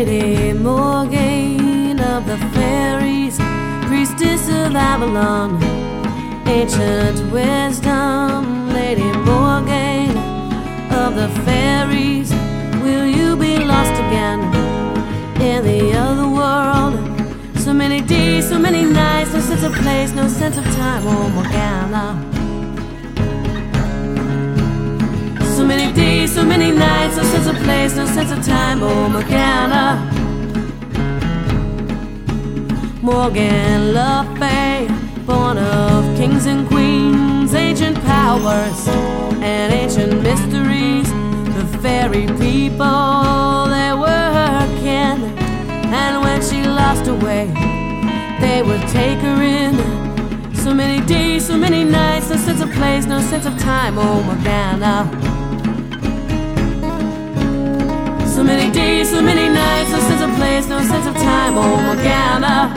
Lady Morgaine of the fairies, priestess of Avalon, ancient wisdom. Lady Morgaine of the fairies, will you be lost again in the other world? So many days, so many nights, no sense of place, no sense of time, oh Morgana. So many days, so many nights, no sense of place, no sense of time, oh Morgana. Morgan Le Fay, born of kings and queens, ancient powers and ancient mysteries. The fairy people, they were her kin, and when she lost her way, they would take her in. So many days, so many nights, no sense of place, no sense of time, oh Morgana. So many days, so many nights, no sense of place, no sense of time, oh Morgana.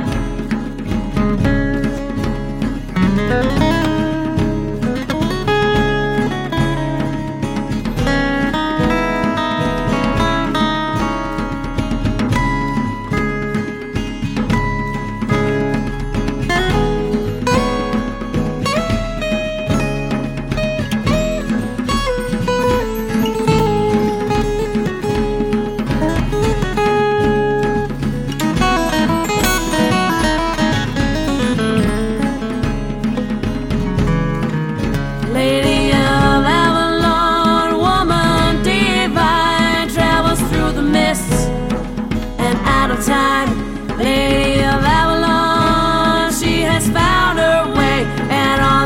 Lady of Avalon, woman divine, travels through the mists and out of time. Lady of Avalon, she has found her way, and on